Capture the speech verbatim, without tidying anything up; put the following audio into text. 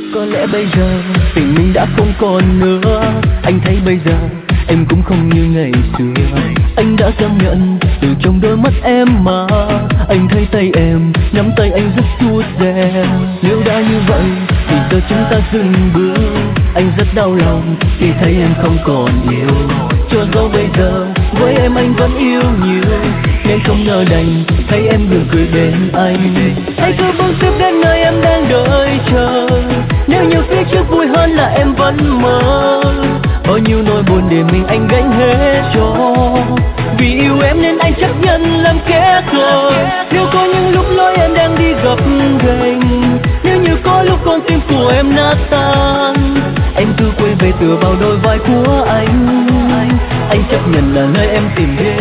Có lẽ bây giờ tình mình đã không còn nữa. Anh thấy bây giờ em cũng không như ngày xưa. Anh đã cảm nhận từ trong đôi mắt em mà. Anh thấy tay em nắm tay anh rất suốt dè. Nếu đã như vậy thì giờ chúng ta dừng bước. Anh rất đau lòng khi thấy em không còn yêu. Cho dẫu bây giờ với em anh vẫn yêu nhiều, nên không ngờ đành thấy em đừng cười bên anh. Hãy cứ bước tiếp đến nơi em đang đợi chờ. Nếu như phía trước vui hơn là em vẫn mơ. Bao nhiêu nỗi buồn để mình anh gánh hết cho. Vì yêu em nên anh chấp nhận làm kẻ khờ. Nếu có những lúc lối em đang đi gập ghềnh, nếu như có lúc con tim của em nát tan, em cứ quay về tựa vào đôi vai của anh. Anh chấp nhận là nơi em tìm đến.